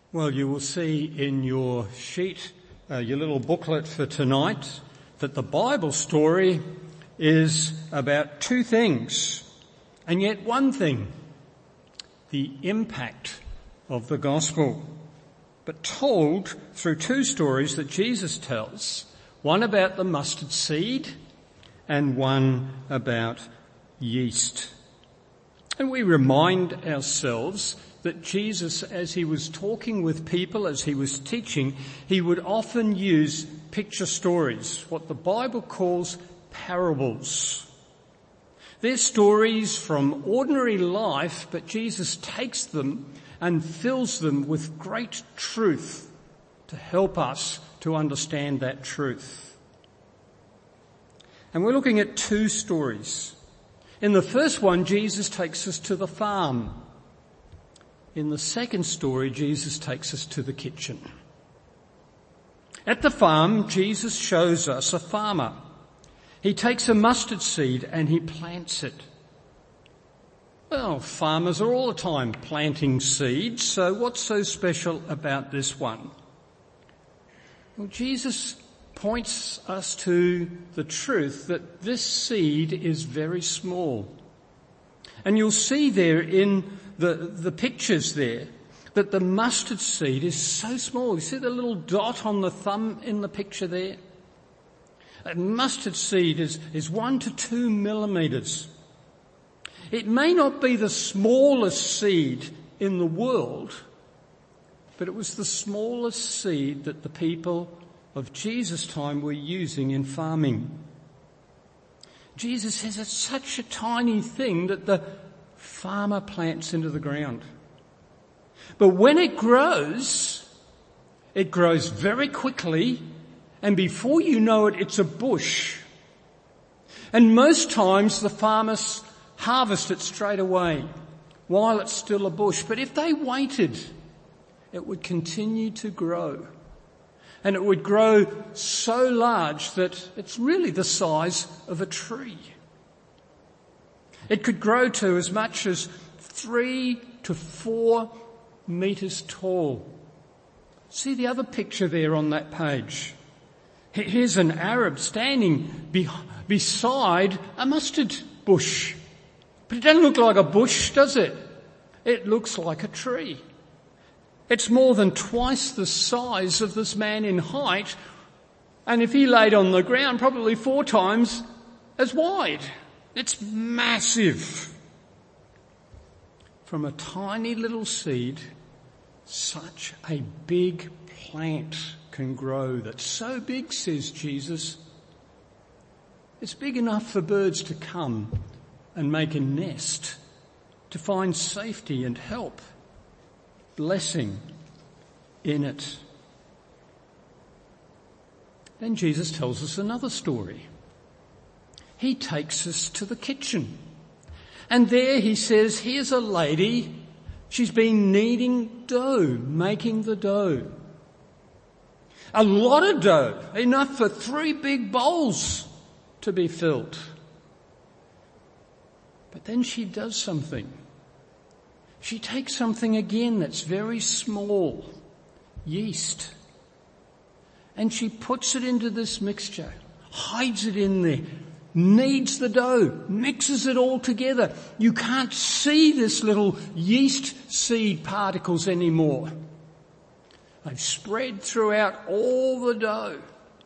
Well, you will see in your sheet, your little booklet for tonight, that the Bible story is about two things, and yet one thing: the impact of the gospel, but told through two stories that Jesus tells, one about the mustard seed and one about yeast. And we remind ourselves that Jesus, as he was talking with people, as he was teaching, he would often use picture stories, what the Bible calls parables. They're stories from ordinary life, but Jesus takes them and fills them with great truth to help us to understand that truth. And we're looking at two stories. In the first one, Jesus takes us to the farm. In the second story, Jesus takes us to the kitchen. At the farm, Jesus shows us a farmer. He takes a mustard seed and he plants it. Well, farmers are all the time planting seeds, so what's so special about this one? Well, Jesus points us to the truth that this seed is very small. And you'll see there in the pictures there that the mustard seed is so small. You see the little dot on the thumb in the picture there? A mustard seed is 1 to 2 millimetres. It may not be the smallest seed in the world, but it was the smallest seed that the people of Jesus' time were using in farming. Jesus says it's such a tiny thing that the farmer plants into the ground. But when it grows very quickly, and before you know it, it's a bush. And most times the farmers harvest it straight away while it's still a bush. But if they waited, it would continue to grow. And it would grow so large that it's really the size of a tree. It could grow to as much as 3 to 4 metres tall. See the other picture there on that page. Here's an Arab standing beside a mustard bush. But it doesn't look like a bush, does it? It looks like a tree. It's more than twice the size of this man in height, and if he laid on the ground, probably 4 times as wide. It's massive. From a tiny little seed, such a big plant can grow. That's so big, says Jesus. It's big enough for birds to come and make a nest, to find safety and help, blessing in it. Then Jesus tells us another story. He takes us to the kitchen. And there he says, here's a lady, she's been kneading dough, making the dough. A lot of dough, enough for 3 big bowls to be filled. But then she does something. She takes something again that's very small, yeast, and she puts it into this mixture, hides it in there, kneads the dough, mixes it all together. You can't see this little yeast seed particles anymore. They've spread throughout all the dough.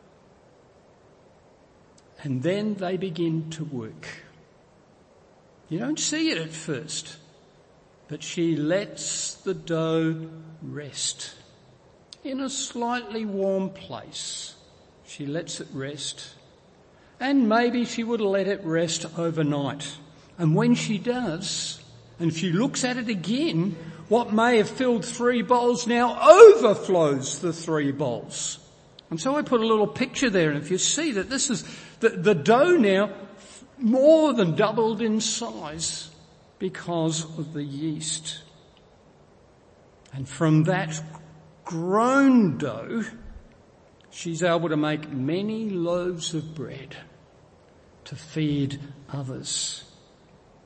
And then they begin to work. You don't see it at first, but she lets the dough rest in a slightly warm place. She lets it rest. And maybe she would let it rest overnight. And when she does, and she looks at it again, what may have filled 3 bowls now overflows the 3 bowls. And so I put a little picture there, and if you see that this is the dough now more than doubled in size because of the yeast. And from that grown dough, she's able to make many loaves of bread to feed others.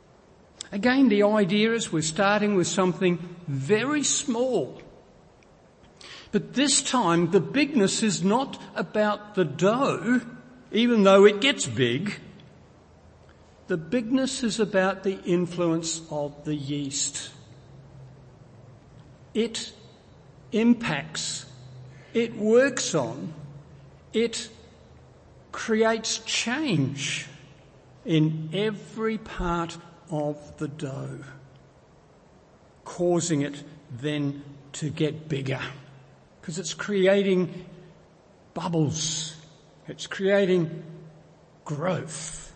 Again, the idea is we're starting with something very small, But this time the bigness is not about the dough, even though it gets big. The bigness is about the influence of the yeast. It impacts, it works on, it creates change in every part of the dough, causing it then to get bigger. Because it's creating bubbles. It's creating growth.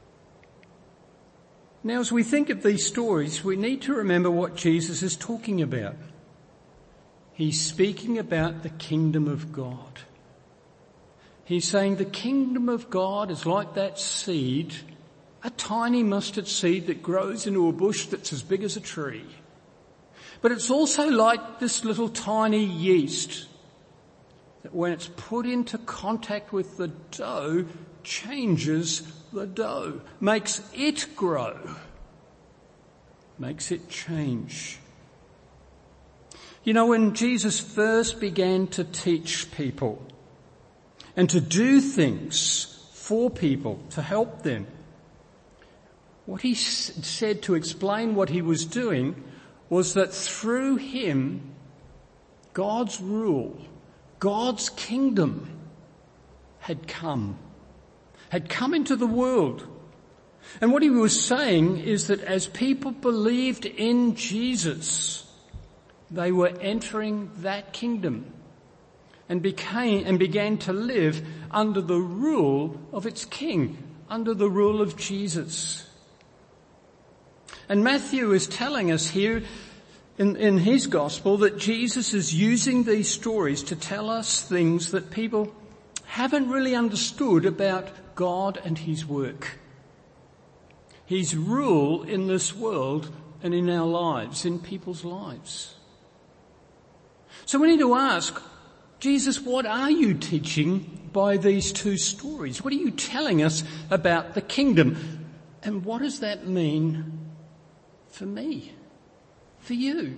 Now, as we think of these stories, we need to remember what Jesus is talking about. He's speaking about the kingdom of God. He's saying the kingdom of God is like that seed, a tiny mustard seed that grows into a bush that's as big as a tree. But it's also like this little tiny yeast that when it's put into contact with the dough, changes the dough, makes it grow, makes it change. You know, when Jesus first began to teach people and to do things for people, to help them, what he said to explain what he was doing was that through him, God's rule, God's kingdom had come into the world. And what he was saying is that as people believed in Jesus, they were entering that kingdom and began to live under the rule of its king, under the rule of Jesus. And Matthew is telling us here in his gospel that Jesus is using these stories to tell us things that people haven't really understood about God and his work. His rule in this world and in our lives, in people's lives. So we need to ask, Jesus, what are you teaching by these two stories? What are you telling us about the kingdom? And what does that mean for me, for you?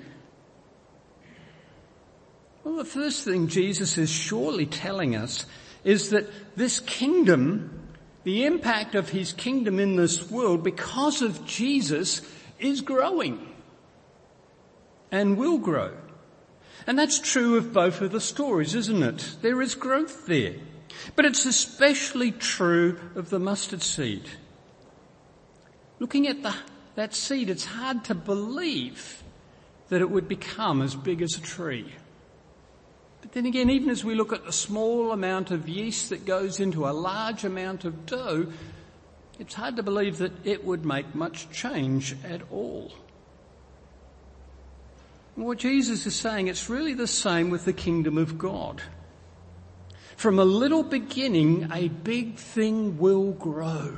Well, the first thing Jesus is surely telling us is that this kingdom, the impact of his kingdom in this world because of Jesus is growing and will grow. And that's true of both of the stories, isn't it? There is growth there. But it's especially true of the mustard seed. Looking at that seed, it's hard to believe that it would become as big as a tree. But then again, even as we look at the small amount of yeast that goes into a large amount of dough, it's hard to believe that it would make much change at all. And what Jesus is saying, it's really the same with the kingdom of God. From a little beginning, a big thing will grow.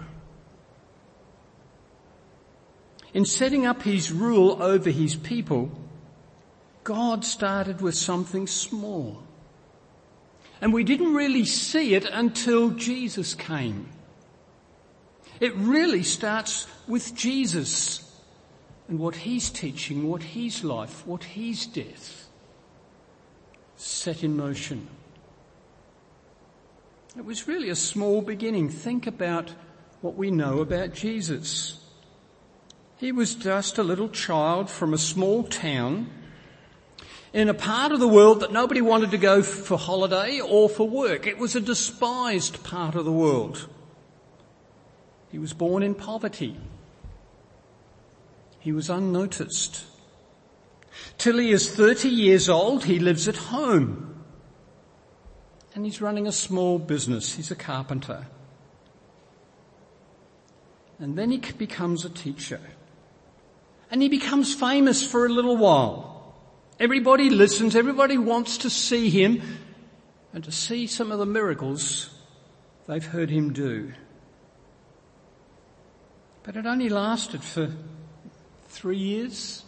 In setting up his rule over his people, God started with something small. And we didn't really see it until Jesus came. It really starts with Jesus and what he's teaching, what his life, what his death set in motion. It was really a small beginning. Think about what we know about Jesus. He was just a little child from a small town in a part of the world that nobody wanted to go for holiday or for work. It was a despised part of the world. He was born in poverty. He was unnoticed. Till he is 30 years old, he lives at home. And he's running a small business. He's a carpenter. And then he becomes a teacher. And he becomes famous for a little while. Everybody listens, everybody wants to see him and to see some of the miracles they've heard him do. But it only lasted for 3 years.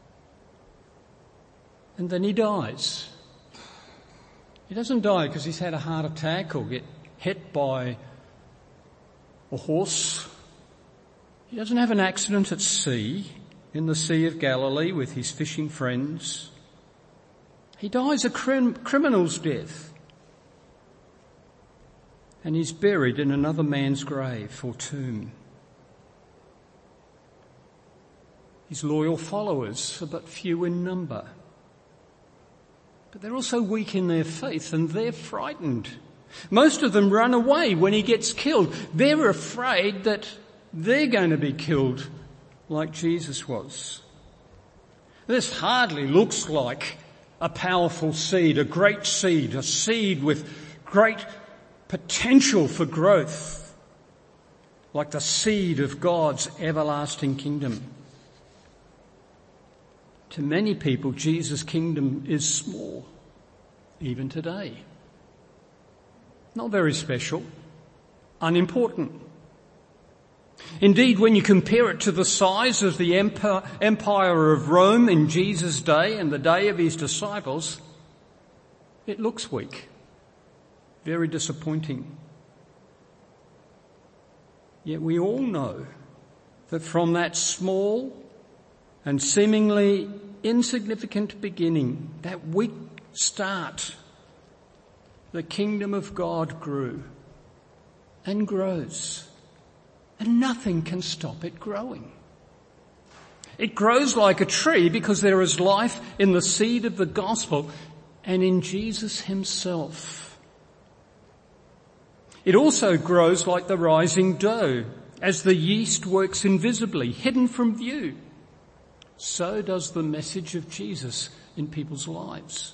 And then he dies. He doesn't die because he's had a heart attack or get hit by a horse. He doesn't have an accident at sea, in the Sea of Galilee with his fishing friends. He dies a criminal's death. And he's buried in another man's grave or tomb. His loyal followers are but few in number. But they're also weak in their faith and they're frightened. Most of them run away when he gets killed. They're afraid that they're going to be killed like Jesus was. This hardly looks like a powerful seed, a great seed, a seed with great potential for growth, like the seed of God's everlasting kingdom. To many people, Jesus' kingdom is small, even today. Not very special, unimportant. Indeed, when you compare it to the size of the empire of Rome in Jesus' day and the day of his disciples, it looks weak, very disappointing. Yet we all know that from that small and seemingly insignificant beginning, that weak start, the kingdom of God grew and grows. And nothing can stop it growing. It grows like a tree because there is life in the seed of the gospel and in Jesus himself. It also grows like the rising dough as the yeast works invisibly, hidden from view. So does the message of Jesus in people's lives.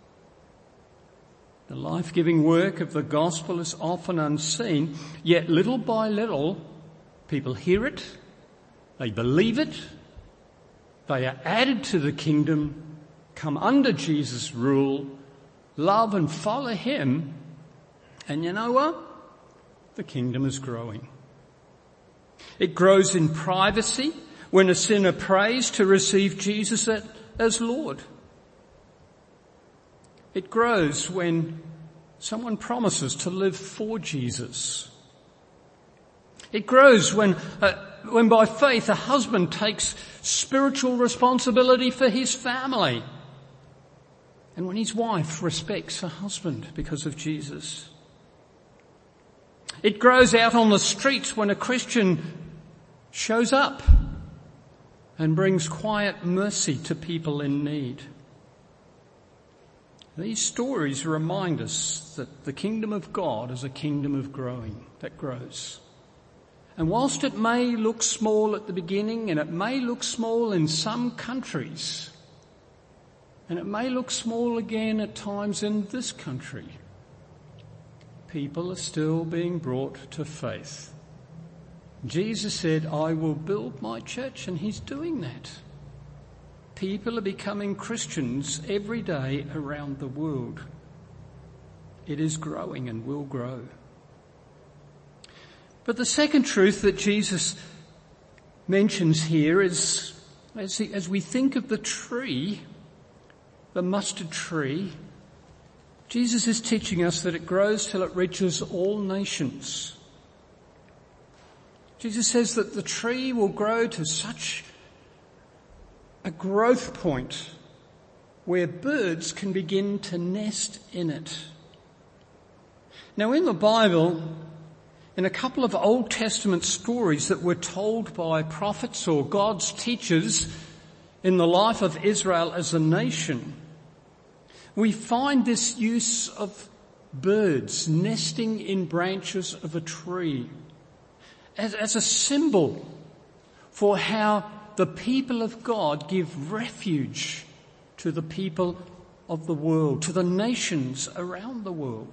The life-giving work of the gospel is often unseen, yet little by little, people hear it, they believe it, they are added to the kingdom, come under Jesus' rule, love and follow him, and you know what? The kingdom is growing. It grows in privacy when a sinner prays to receive Jesus as Lord. It grows when someone promises to live for Jesus. It grows when by faith a husband takes spiritual responsibility for his family. And when his wife respects her husband because of Jesus. It grows out on the streets when a Christian shows up and brings quiet mercy to people in need. These stories remind us that the kingdom of God is a kingdom of growing, that grows. And whilst it may look small at the beginning, and it may look small in some countries, and it may look small again at times in this country, people are still being brought to faith. Jesus said, I will build my church, and he's doing that. People are becoming Christians every day around the world. It is growing and will grow. But the second truth that Jesus mentions here is, as we think of the tree, the mustard tree, Jesus is teaching us that it grows till it reaches all nations. Jesus says that the tree will grow to such a growth point where birds can begin to nest in it. Now in the Bible, in a couple of Old Testament stories that were told by prophets or God's teachers in the life of Israel as a nation, we find this use of birds nesting in branches of a tree as a symbol for how the people of God give refuge to the people of the world, to the nations around the world.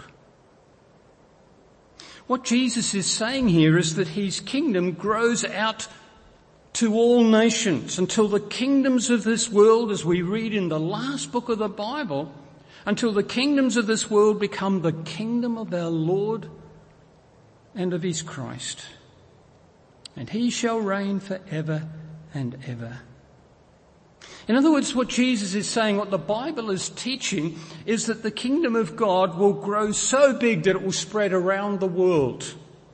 What Jesus is saying here is that his kingdom grows out to all nations until the kingdoms of this world, as we read in the last book of the Bible, until the kingdoms of this world become the kingdom of our Lord and of his Christ. And he shall reign forever and ever. In other words, what Jesus is saying, what the Bible is teaching, is that the kingdom of God will grow so big that it will spread around the world.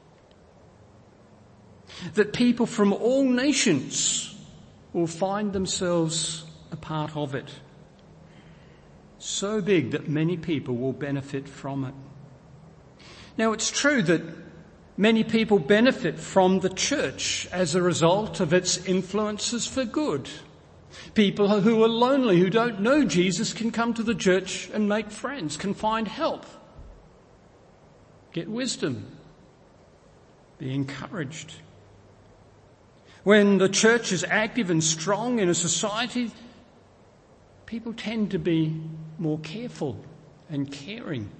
That people from all nations will find themselves a part of it. so big that many people will benefit from it. Now, it's true that many people benefit from the church as a result of its influences for good. People who are lonely, who don't know Jesus, can come to the church and make friends, can find help, get wisdom, be encouraged. When the church is active and strong in a society, people tend to be more careful and caring.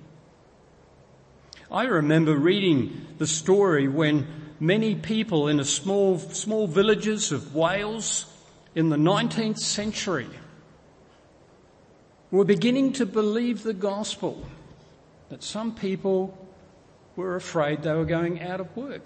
I remember reading the story when many people in small villages of Wales in the 19th century were beginning to believe the gospel, that some people were afraid they were going out of work.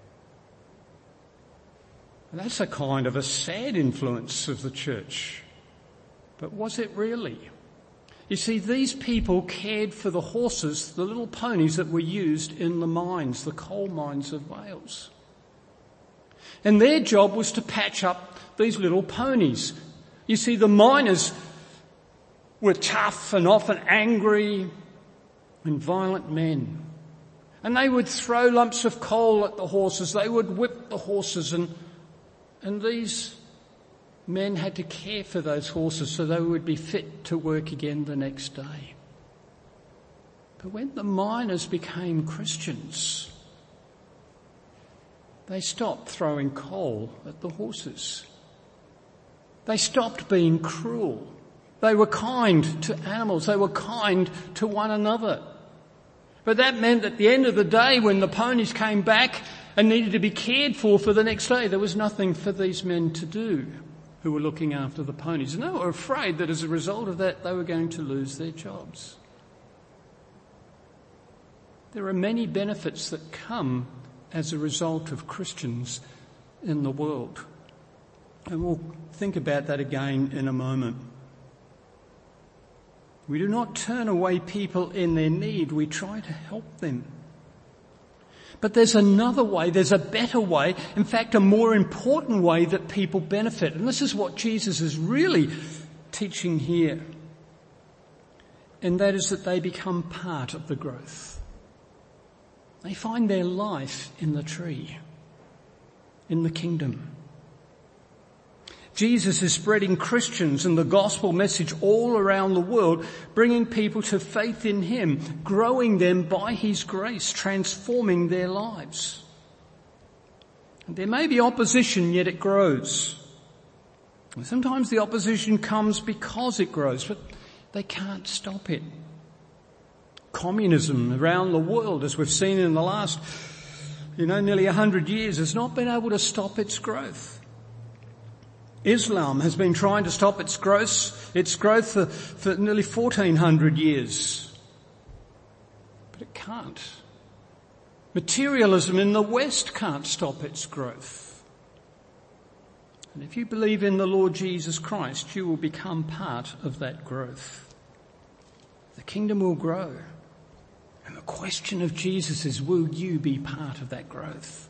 And that's a kind of a sad influence of the church. But was it really? You see, these people cared for the horses, the little ponies that were used in the mines, the coal mines of Wales. And their job was to patch up these little ponies. You see, the miners were tough and often angry and violent men. And they would throw lumps of coal at the horses. They would whip the horses, and these men had to care for those horses so they would be fit to work again the next day. But when the miners became Christians, they stopped throwing coal at the horses. They stopped being cruel. They were kind to animals. They were kind to one another. But that meant at the end of the day, when the ponies came back and needed to be cared for the next day, there was nothing for these men to do who were looking after the ponies. And they were afraid that as a result of that, they were going to lose their jobs. There are many benefits that come as a result of Christians in the world. And we'll think about that again in a moment. We do not turn away people in their need. We try to help them. But there's another way, there's a better way, in fact a more important way that people benefit. And this is what Jesus is really teaching here. And that is that they become part of the growth. They find their life in the tree, in the kingdom. Jesus is spreading Christians and the gospel message all around the world, bringing people to faith in him, growing them by his grace, transforming their lives. And there may be opposition, yet it grows. And sometimes the opposition comes because it grows, but they can't stop it. Communism around the world, as we've seen in the last, nearly 100 years, has not been able to stop its growth. Islam has been trying to stop its growth for nearly 1400 years. But it can't. Materialism in the West can't stop its growth. And if you believe in the Lord Jesus Christ, you will become part of that growth. The kingdom will grow. And the question of Jesus is, will you be part of that growth?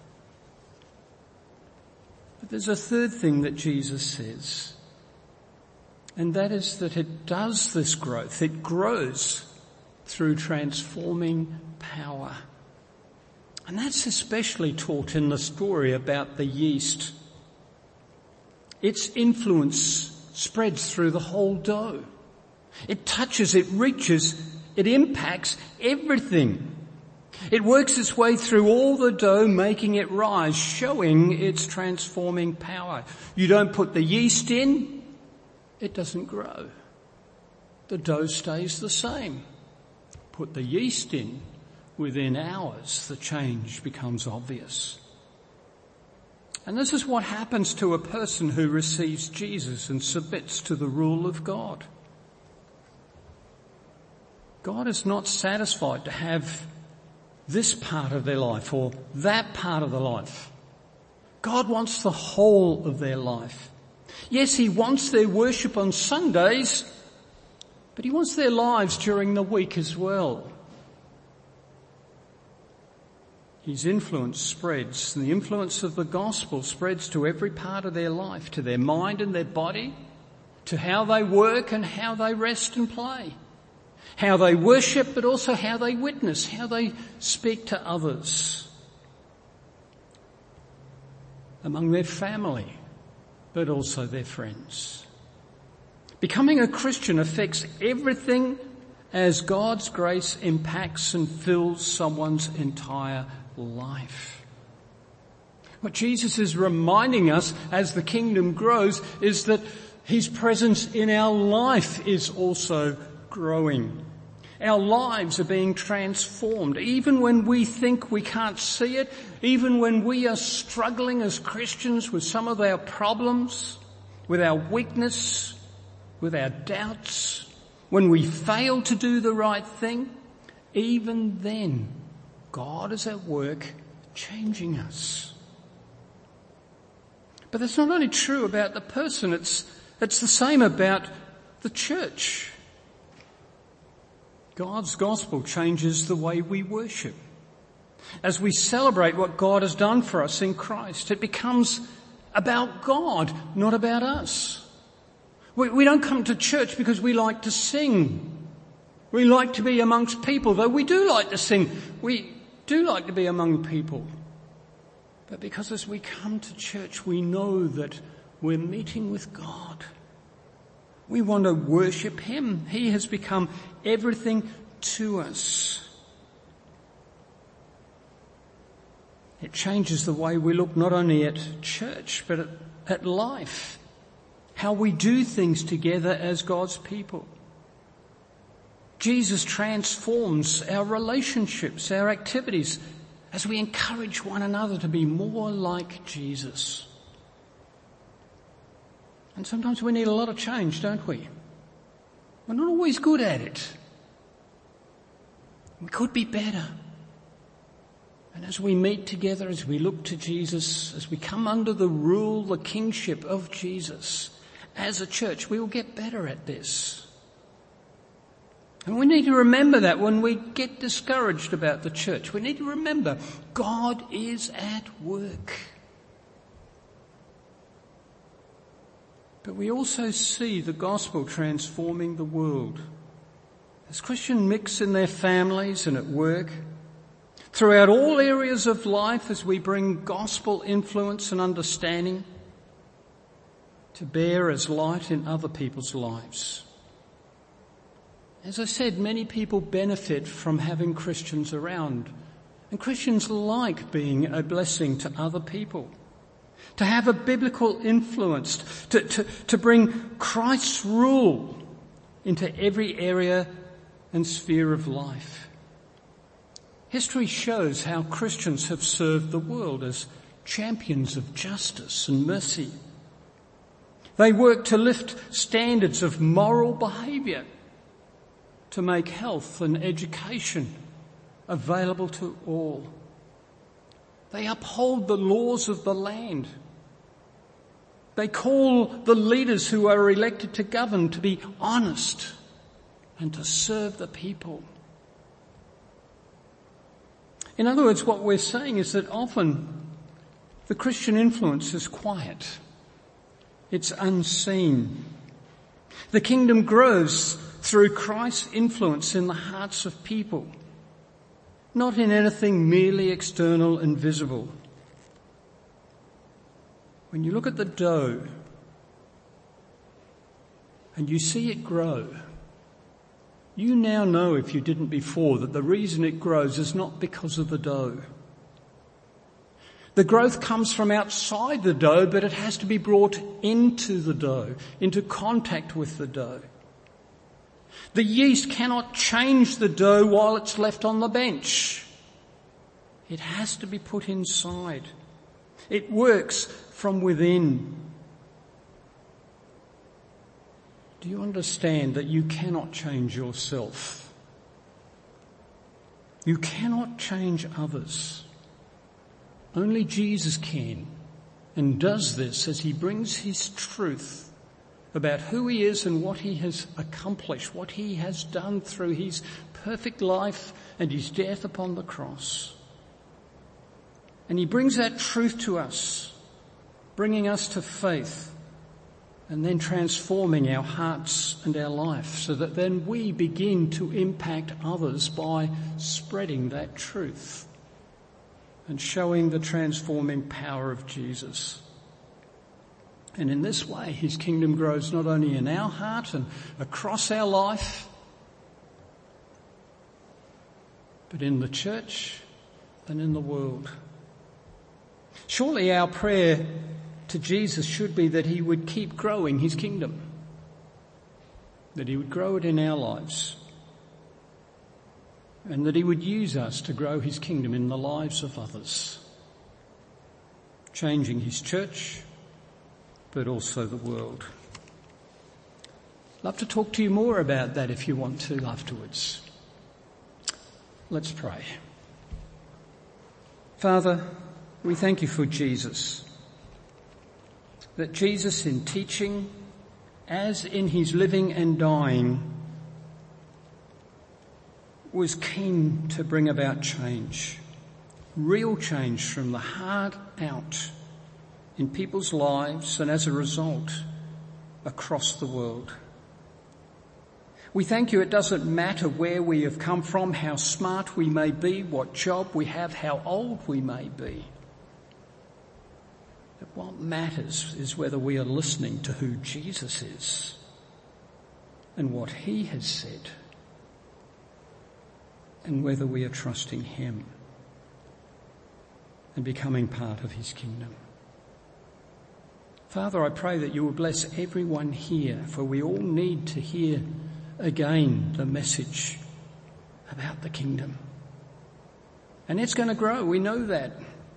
But there's a third thing that Jesus says, and that is that it does this growth. It grows through transforming power. And that's especially taught in the story about the yeast. Its influence spreads through the whole dough. It touches, it reaches, it impacts everything. It works its way through all the dough, making it rise, showing its transforming power. You don't put the yeast in, it doesn't grow. The dough stays the same. Put the yeast in, within hours the change becomes obvious. And this is what happens to a person who receives Jesus and submits to the rule of God. God is not satisfied to have this part of their life or that part of the life. God wants the whole of their life. Yes, he wants their worship on Sundays, but he wants their lives during the week as well. His influence spreads, and the influence of the gospel spreads to every part of their life, to their mind and their body, to how they work and how they rest and play. How they worship, but also how they witness, how they speak to others. Among their family, but also their friends. Becoming a Christian affects everything as God's grace impacts and fills someone's entire life. What Jesus is reminding us as the kingdom grows is that his presence in our life is also growing. Our lives are being transformed. Even when we think we can't see it, even when we are struggling as Christians with some of our problems, with our weakness, with our doubts, when we fail to do the right thing, even then, God is at work changing us. But that's not only true about the person, it's the same about the church. God's gospel changes the way we worship. As we celebrate what God has done for us in Christ, it becomes about God, not about us. We don't come to church because we like to sing. We like to be amongst people, though we do like to sing. We do like to be among people. But because as we come to church, we know that we're meeting with God. We want to worship him. He has become everything to us. It changes the way we look not only at church, but at life. How we do things together as God's people. Jesus transforms our relationships, our activities, as we encourage one another to be more like Jesus. And sometimes we need a lot of change, don't we? We're not always good at it. We could be better. And as we meet together, as we look to Jesus, as we come under the rule, the kingship of Jesus, as a church, we will get better at this. And we need to remember that when we get discouraged about the church. We need to remember God is at work. But we also see the gospel transforming the world. As Christians mix in their families and at work, throughout all areas of life as we bring gospel influence and understanding to bear as light in other people's lives. As I said, many people benefit from having Christians around. And Christians like being a blessing to other people. To have a biblical influence. To bring Christ's rule into every area and sphere of life. History shows how Christians have served the world as champions of justice and mercy. They work to lift standards of moral behaviour, to make health and education available to all. They uphold the laws of the land. They call the leaders who are elected to govern to be honest and to serve the people. In other words, what we're saying is that often the Christian influence is quiet. It's unseen. The kingdom grows through Christ's influence in the hearts of people, not in anything merely external and visible. When you look at the dough and you see it grow, you now know, if you didn't before, that the reason it grows is not because of the dough. The growth comes from outside the dough, but it has to be brought into the dough, into contact with the dough. The yeast cannot change the dough while it's left on the bench. It has to be put inside. It works from within. Do you understand that you cannot change yourself? You cannot change others. Only Jesus can, and does this as he brings his truth about who he is and what he has accomplished, what he has done through his perfect life and his death upon the cross. And he brings that truth to us, bringing us to faith and then transforming our hearts and our life so that then we begin to impact others by spreading that truth and showing the transforming power of Jesus. And in this way, his kingdom grows not only in our heart and across our life, but in the church and in the world. Surely our prayer to Jesus should be that he would keep growing his kingdom, that he would grow it in our lives, and that he would use us to grow his kingdom in the lives of others, changing his church, but also the world. I'd love to talk to you more about that if you want to afterwards. Let's pray. Father, we thank you for Jesus, that Jesus in teaching, as in his living and dying, was keen to bring about change, real change from the heart out in people's lives and as a result across the world. We thank you it doesn't matter where we have come from, how smart we may be, what job we have, how old we may be. But what matters is whether we are listening to who Jesus is and what he has said, and whether we are trusting him and becoming part of his kingdom. Father, I pray that you will bless everyone here, for we all need to hear again the message about the kingdom. And it's going to grow, we know that.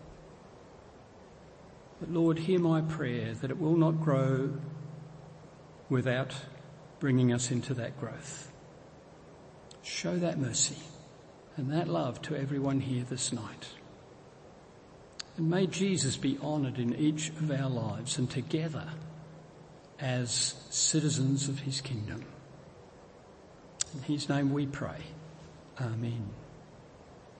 But Lord, hear my prayer that it will not grow without bringing us into that growth. Show that mercy and that love to everyone here this night. And may Jesus be honoured in each of our lives and together as citizens of his kingdom. In his name we pray. Amen.